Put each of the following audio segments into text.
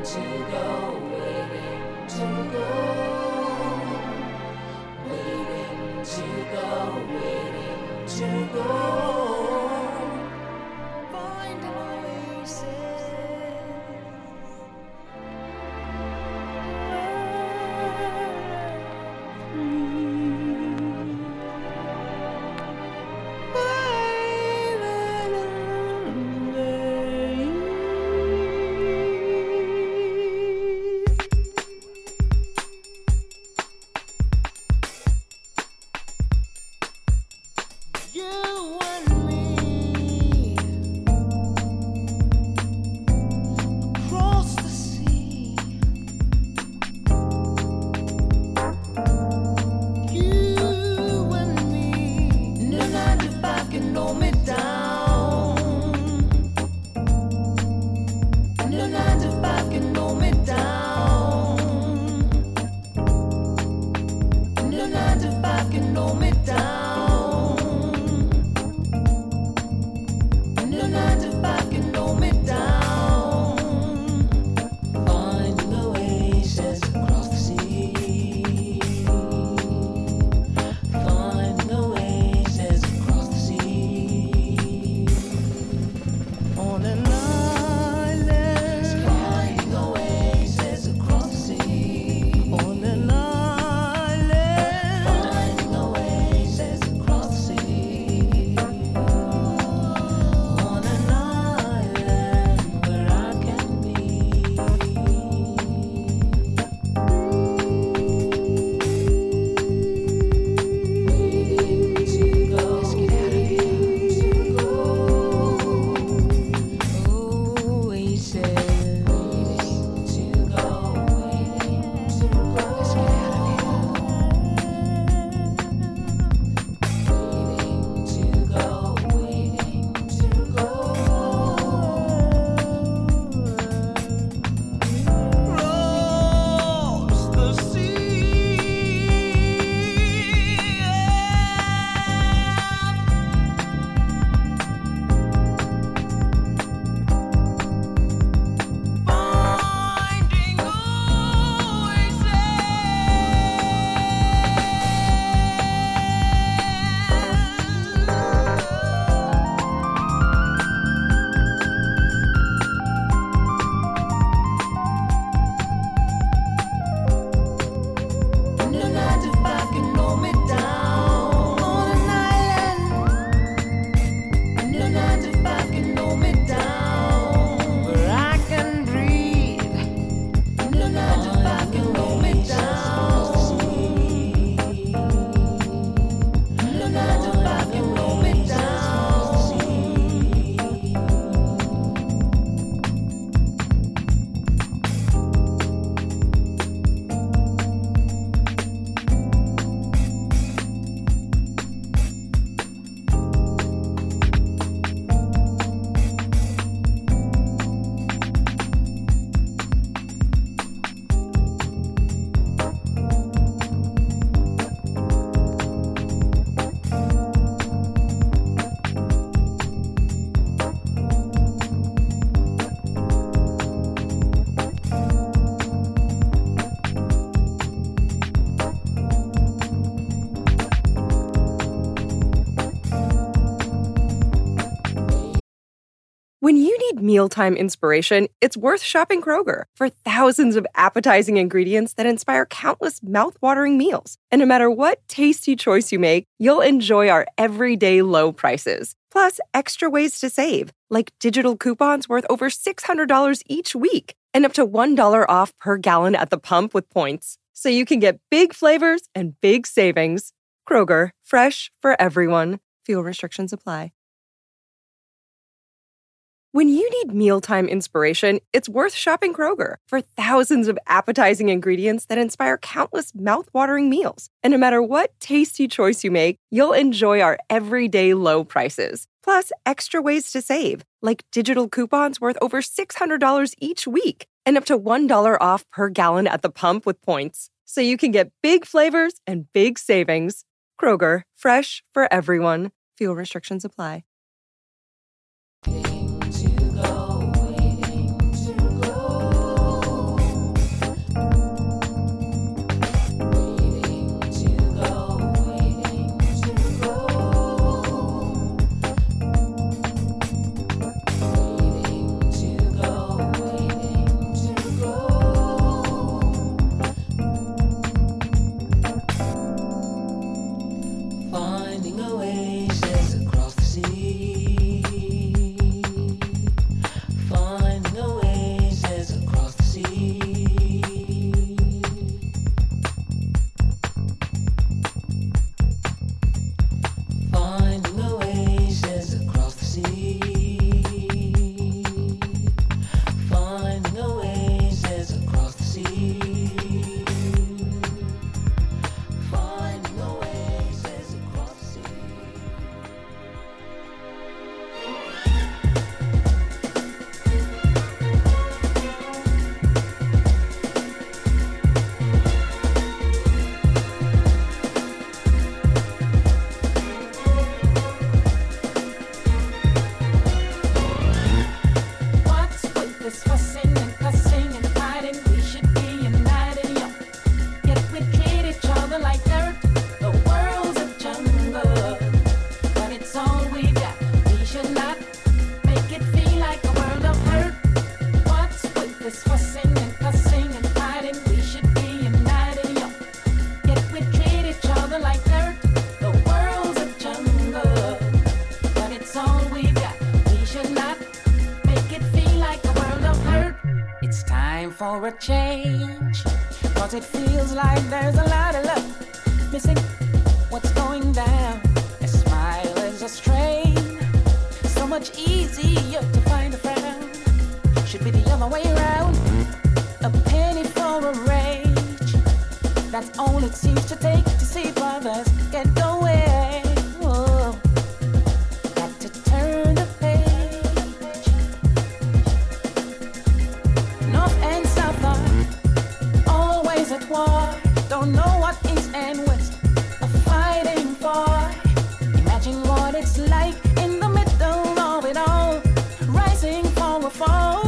When you need mealtime inspiration, it's worth shopping Kroger for thousands of appetizing ingredients that inspire countless mouth-watering meals. And no matter what tasty choice you make, you'll enjoy our everyday low prices. Plus, extra ways to save, like digital coupons worth over $600 each week and up to $1 off per gallon at the pump with points. So you can get big flavors and big savings. Kroger, fresh for everyone. Fuel restrictions apply. When you need mealtime inspiration, it's worth shopping Kroger for thousands of appetizing ingredients that inspire countless mouth-watering meals. And no matter what tasty choice you make, you'll enjoy our everyday low prices. Plus, extra ways to save, like digital coupons worth over $600 each week and up to $1 off per gallon at the pump with points. So you can get big flavors and big savings. Kroger, fresh for everyone. Fuel restrictions apply. this fussing and cussing and fighting? We should be united, yo. Yet we treat each other like dirt. The world's a jungle, but it's all we got. We should not make it feel like a world of hurt. What's with this fussing and cussing and fighting? We should be united, yo. Yet we treat each other like dirt. The world's a jungle, but it's all we got. We should not make it feel like a world of hurt. It's time for a change, cause it feels like there's a lot of love missing. What's going down? A smile is a strain. So much easier to find a friend. Should be the other way around. A penny for a rage. That's all it seems to take to see brothers get going. Whoa. Got to turn the page. North and South are always at war. Don't know what East and West are fighting for. Imagine what it's like in the middle of it all, rising for a fall.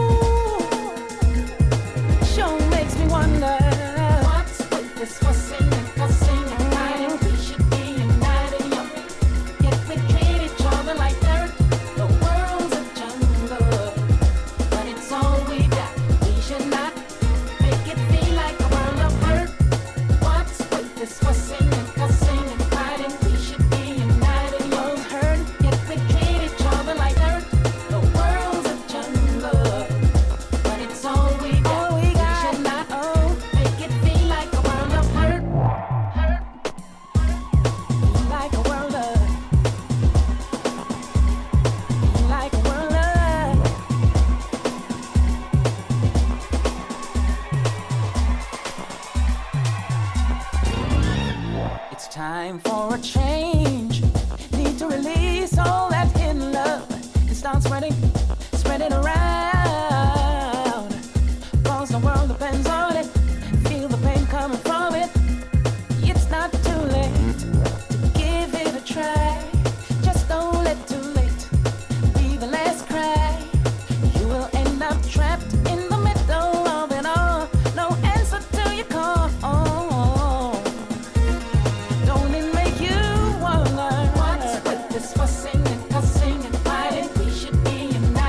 Sure makes me wonder, what's with this fussing and cussing and fighting? We should be united, yo. Yet we treat each other like dirt. The world's a jungle, but it's all we got. We should not make it feel like a world of hurt. What's with this fussing and cussing and fighting? We should be united, yo. Hurt, yet we treat each other like dirt. The world's a jungle, but it's all we got. We should not make it feel like a world of hurt. Like a world of, like a world of. It's time for a change. Need to release all that hidden love and start spreading around. Cause the world depends on it. Feel the pain coming from it. It's not too late to give it a try. Just don't let too late be the last cry. You will end up trapped in the middle of it all. No answer to your call. Don't it make you wonder, what's with this fussing and cussing and fighting? We should be united.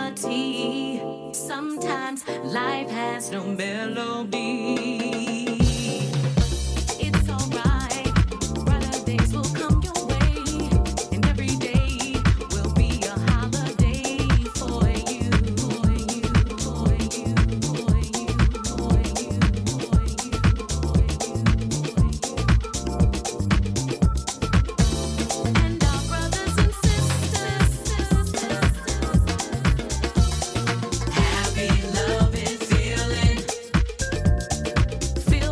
reality. Sometimes life has no melody. It's alright, brighter days will come your way, and every day will be a holiday for you, for you, for you, for you, for you, for you. And our brothers and sisters, happy loving feeling. Feel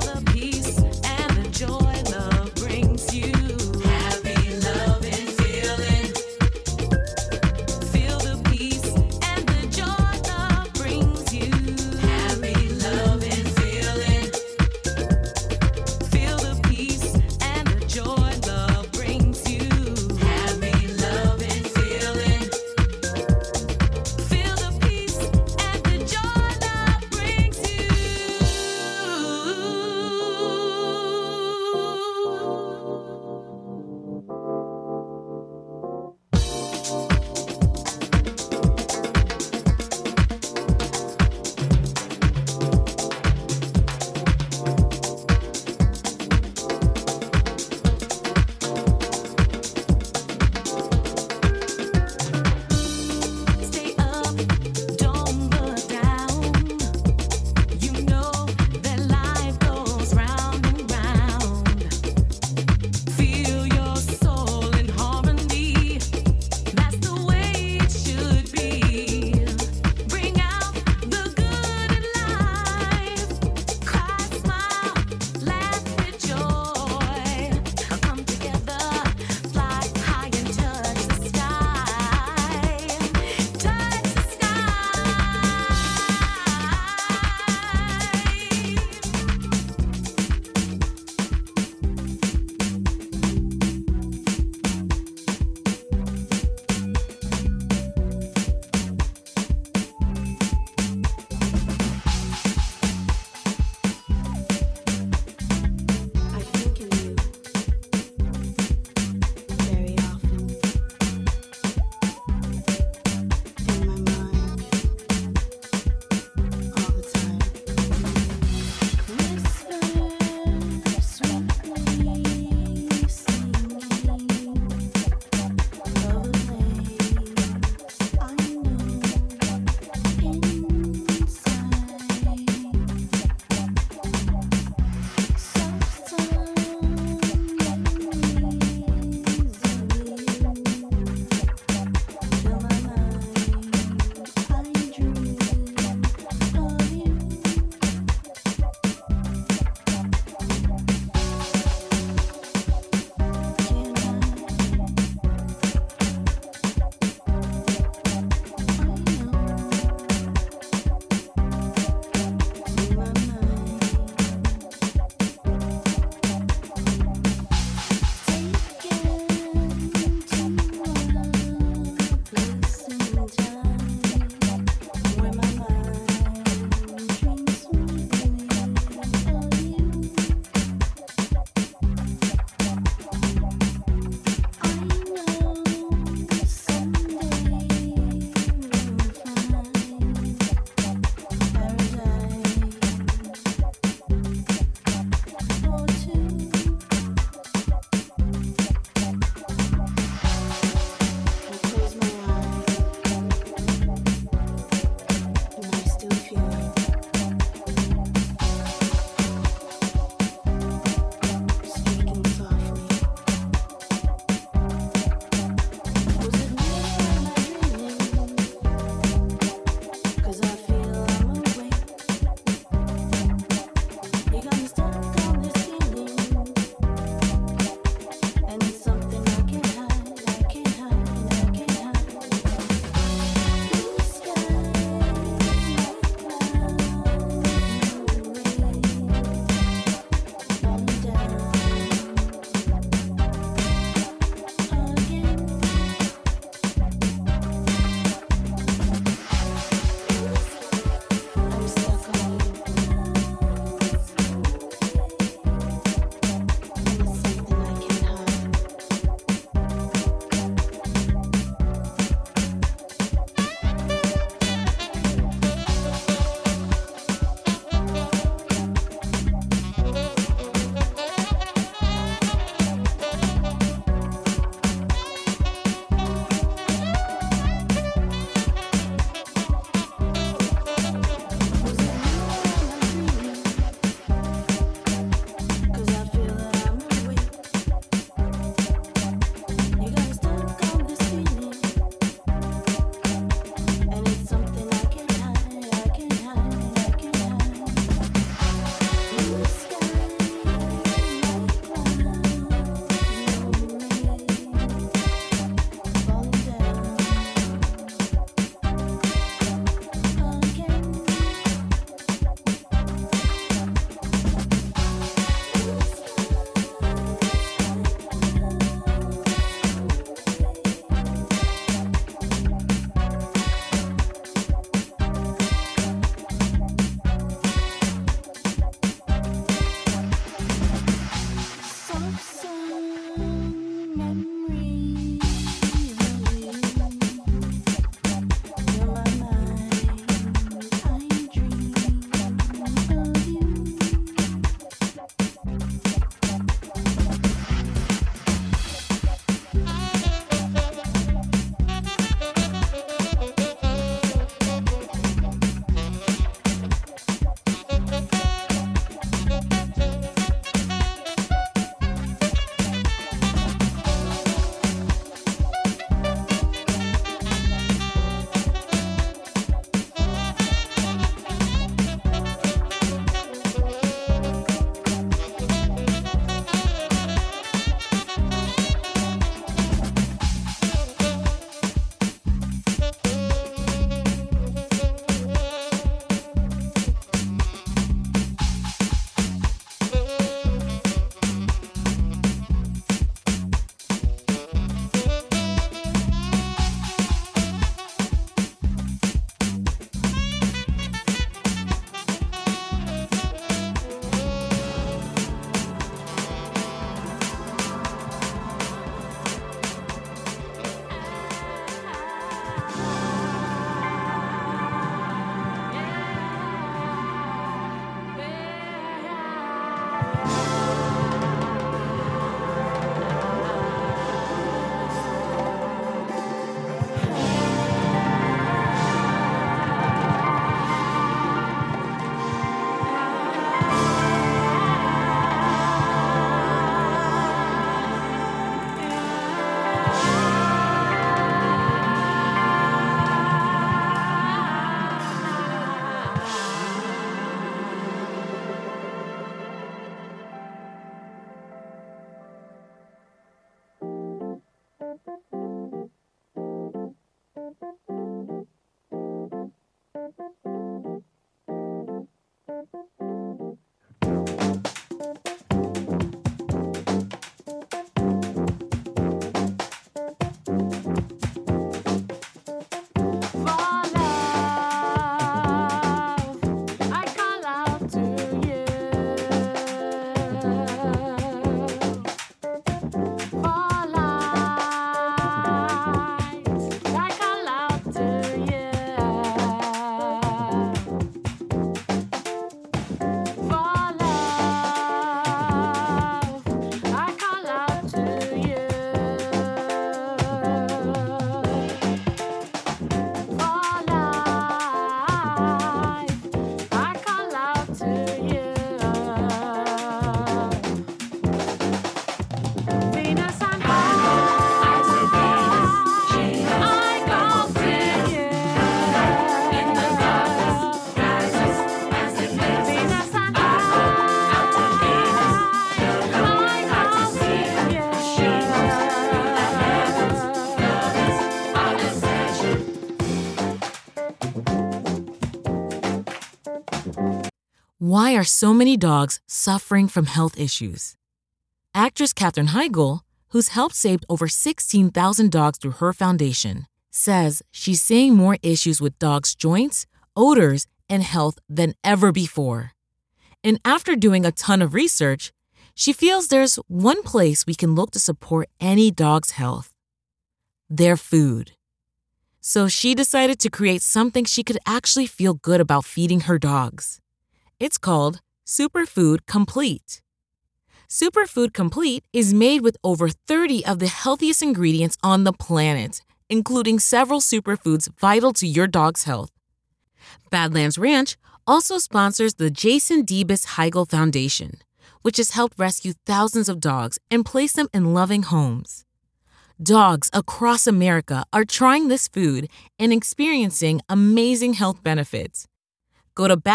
Why are so many dogs suffering from health issues? Actress Katherine Heigl, who's helped save over 16,000 dogs through her foundation, says she's seeing more issues with dogs' joints, odors, and health than ever before. And after doing a ton of research, she feels there's one place we can look to support any dog's health: their food. So she decided to create something she could actually feel good about feeding her dogs. It's called Superfood Complete. Superfood Complete is made with over 30 of the healthiest ingredients on the planet, including several superfoods vital to your dog's health. Badlands Ranch also sponsors the Jason Debus Heigl Foundation, which has helped rescue thousands of dogs and place them in loving homes. Dogs across America are trying this food and experiencing amazing health benefits. Go to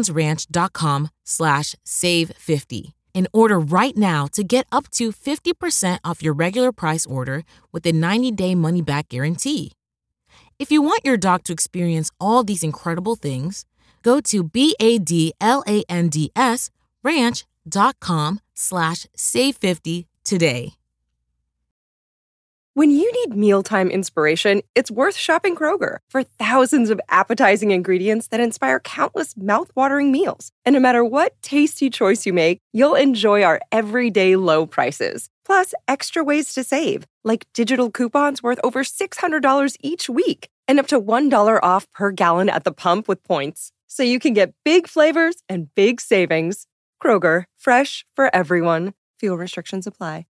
badlandsranch.com/save50 and order right now to get up to 50% off your regular price order with a 90-day money-back guarantee. If you want your dog to experience all these incredible things, go to badlandsranch.com/save50 today. When you need mealtime inspiration, it's worth shopping Kroger for thousands of appetizing ingredients that inspire countless mouth-watering meals. And no matter what tasty choice you make, you'll enjoy our everyday low prices. Plus, extra ways to save, like digital coupons worth over $600 each week and up to $1 off per gallon at the pump with points. So you can get big flavors and big savings. Kroger, fresh for everyone. Fuel restrictions apply.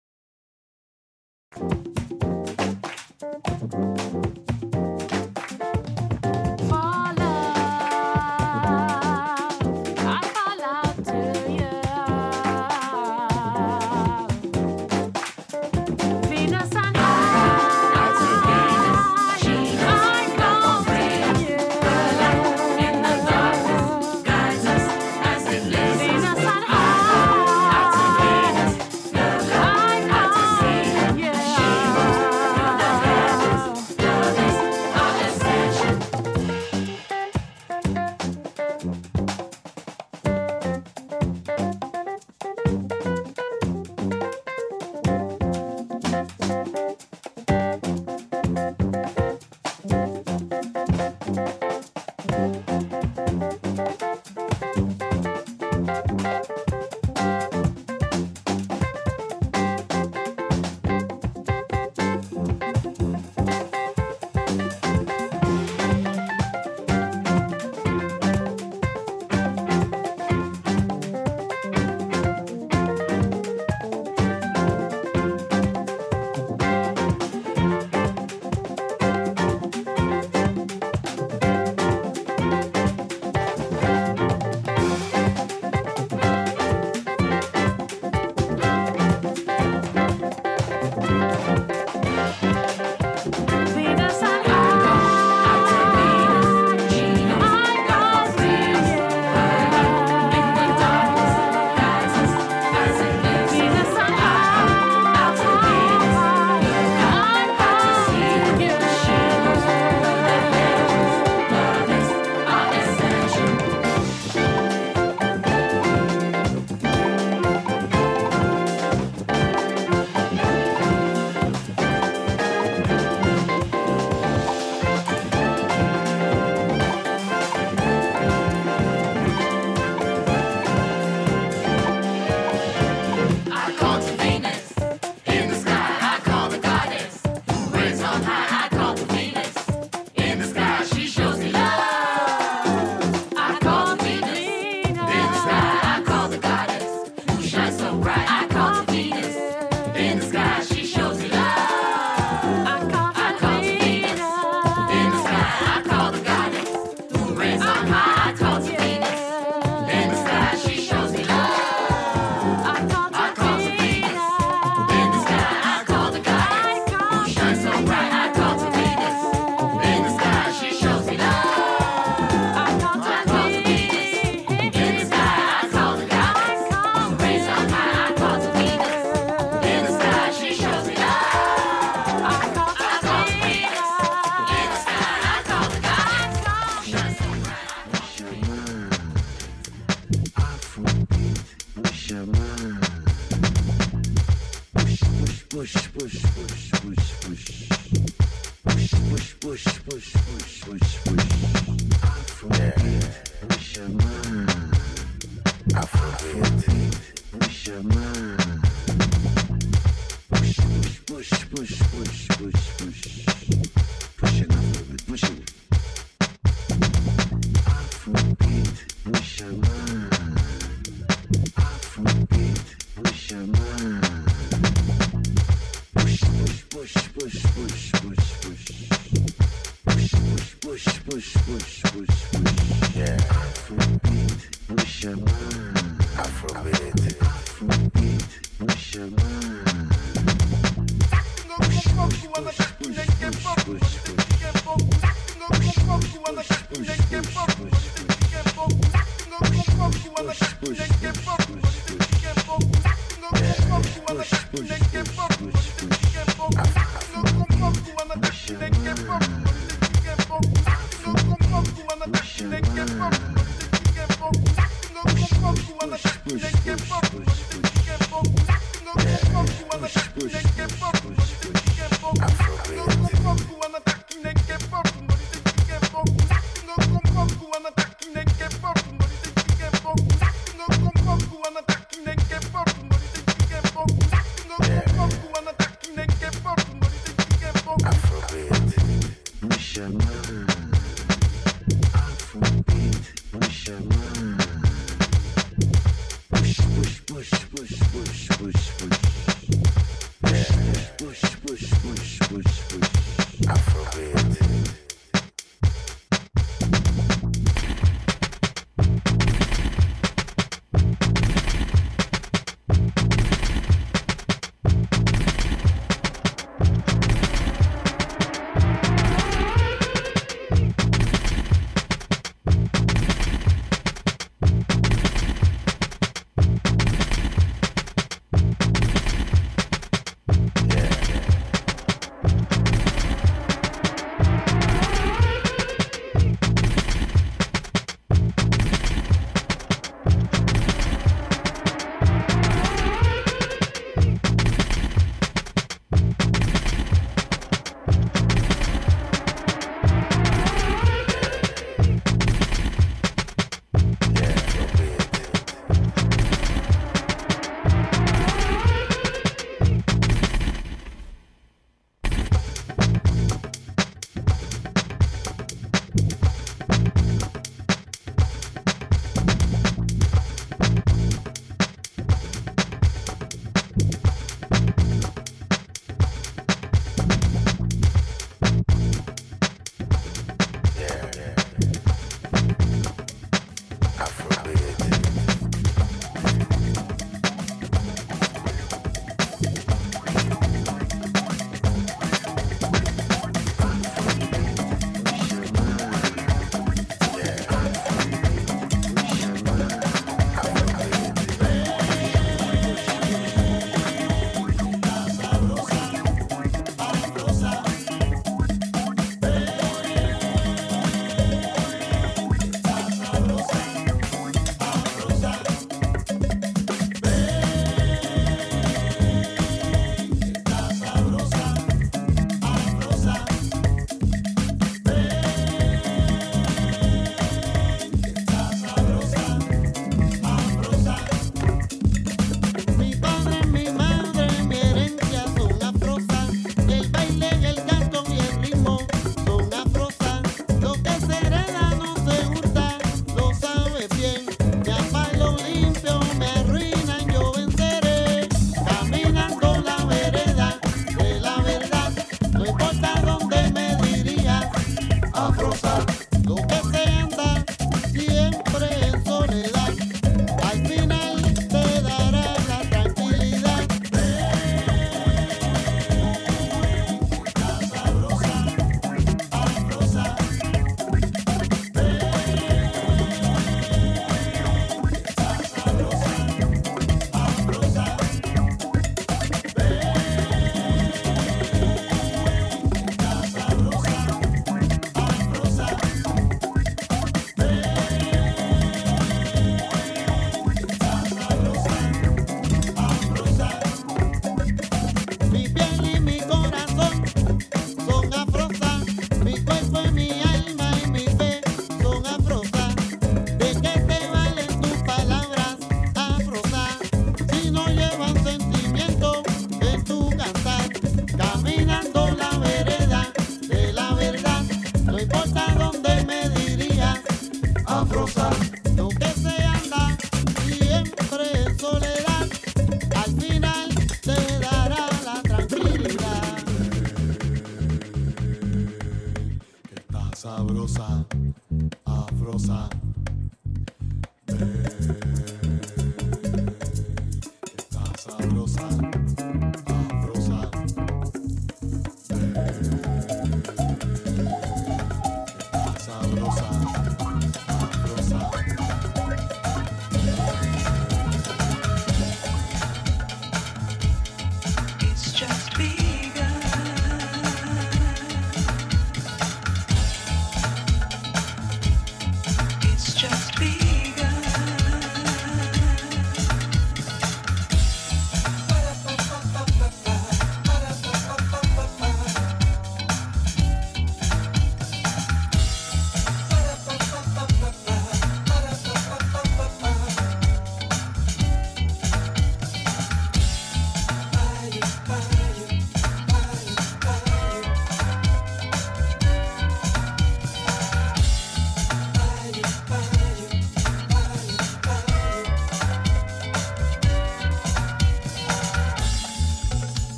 sabrosa. Lo que se anda siempre en soledad, al final te dará la tranquilidad. Está sabrosa, afrosa. Está sabrosa, afrosa. Está sabrosa, afrosa. It's just begun. It's just begun.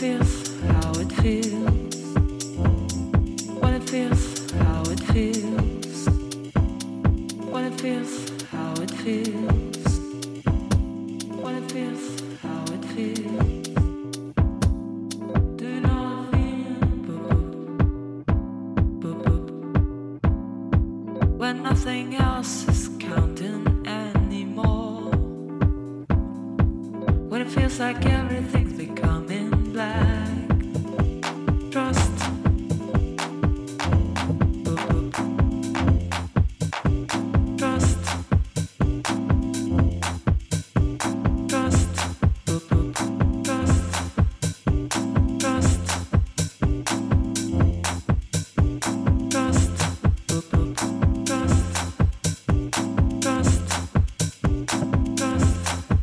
feels, how it feels. When it feels, how it feels. When it feels, how it feels. When it feels, how it feels. Do you know the feeling? Boop, boop. When nothing else is counting anymore. When it feels like everything's becoming black. Trust. Boop, boop. Trust. Trust. Boop, boop. Trust. Trust. Trust. Boop, boop. Trust. Trust. Trust.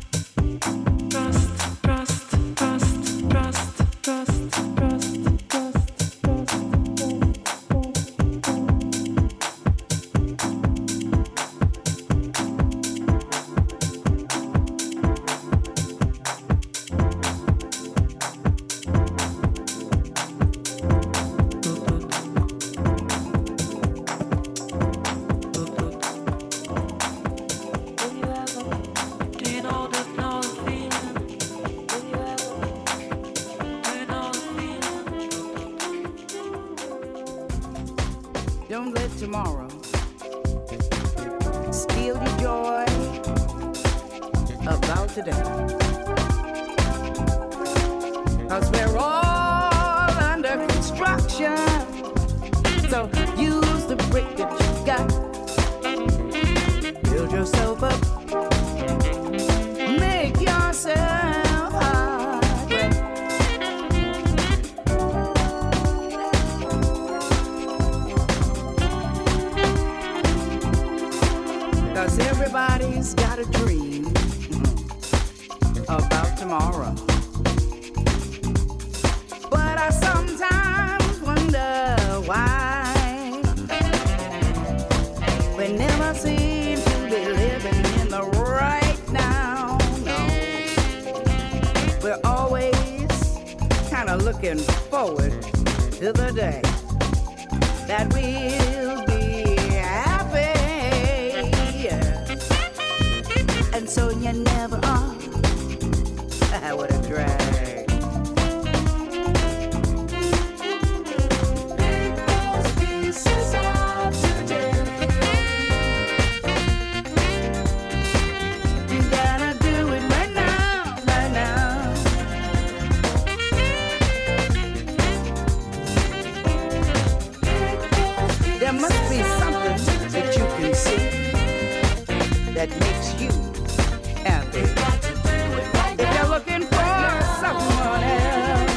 Don't let tomorrow steal your joy about today. 'Cause we're all under construction. So use the brick that you got. Build yourself up. Make yourself hard. 'Cause everybody's got a dream about tomorrow. But I sometimes wonder why we never seem to be living in the right now. No, we're always kind of looking forward to the day that we'll be happy. And so you never are. What a drag. Pick those pieces up today. You gotta do it right now, right now. There must be something that you can see that makes you happy. If you're looking for someone else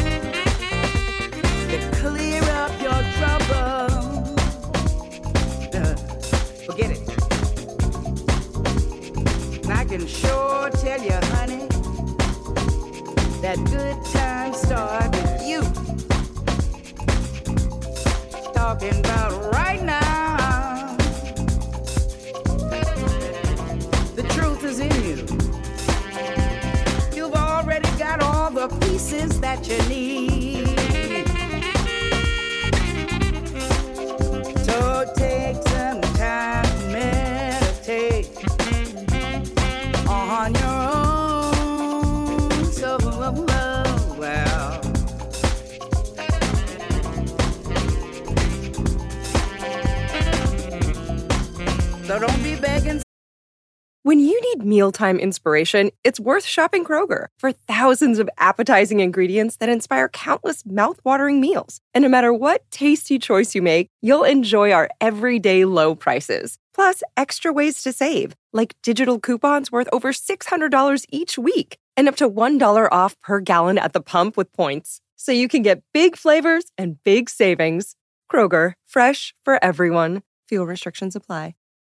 to clear up your trouble, forget it. And I can sure tell you, honey, that good times start with you. Talking about right now. The truth is in you. You've already got all the pieces that you need. So take some time to meditate on your own. So, well, so don't be begging. When you need mealtime inspiration, it's worth shopping Kroger for thousands of appetizing ingredients that inspire countless mouth-watering meals. And no matter what tasty choice you make, you'll enjoy our everyday low prices. Plus, extra ways to save, like digital coupons worth over $600 each week and up to $1 off per gallon at the pump with points. So you can get big flavors and big savings. Kroger, fresh for everyone. Fuel restrictions apply.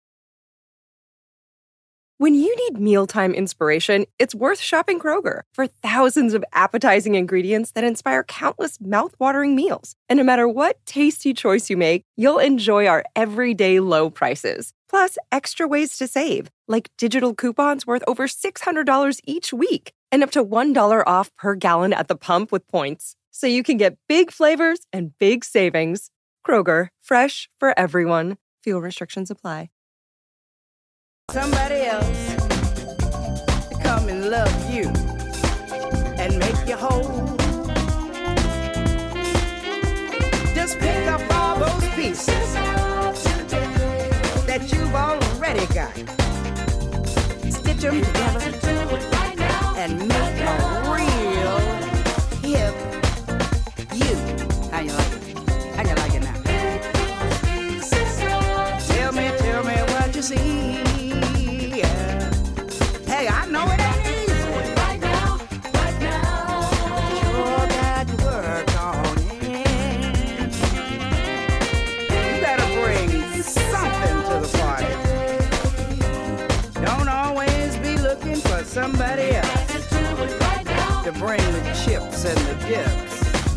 When you need mealtime inspiration, it's worth shopping Kroger for thousands of appetizing ingredients that inspire countless mouth-watering meals. And no matter what tasty choice you make, you'll enjoy our everyday low prices. Plus, extra ways to save, like digital coupons worth over $600 each week and up to $1 off per gallon at the pump with points. So you can get big flavors and big savings. Kroger, fresh for everyone. Fuel restrictions apply. Somebody else to come and love you and make you whole. Just pick up all those pieces that you've already got. Stitch them together and make a real hip you. How you like it? How you like it now? Tell me what you see. Hey, I know it ain't easy. Right now. Sure got to work on it. You gotta bring something to the party. Don't always be looking for somebody else to bring the chips and the dips.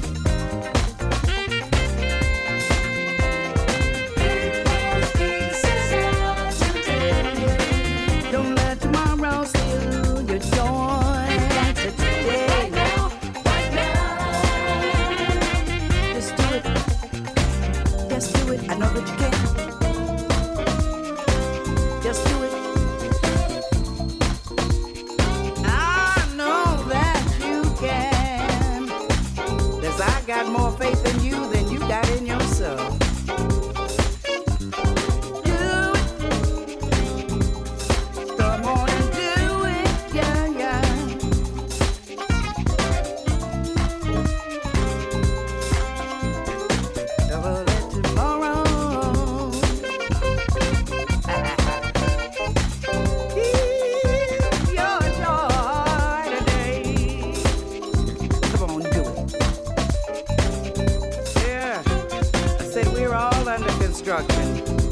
Don't let tomorrow steal your joy today. Just do it. Just do it. I know that you can. Just do it. I know that you can. 'Cause I got more faith in you than you got in yourself. Do it. Come on and do it. Yeah. Never let tomorrow steal your joy today. Come on, do it. Yeah, I said we're all under construction.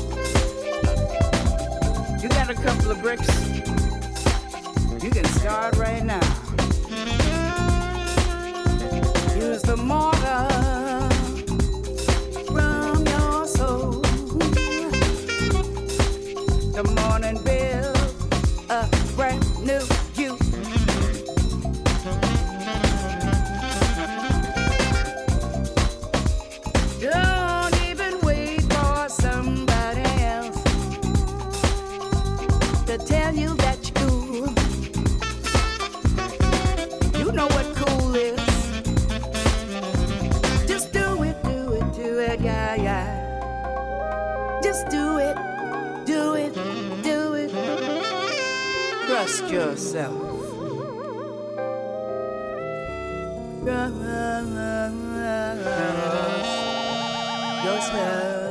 You got a couple of bricks? You can start right now. Use the mortar from your soul. Come on and build a brand new you. Don't even wait for somebody else to tell you that you're cool. You know what cool is. Just do it, yeah. Just do it. Trust yourself. Trust yourself.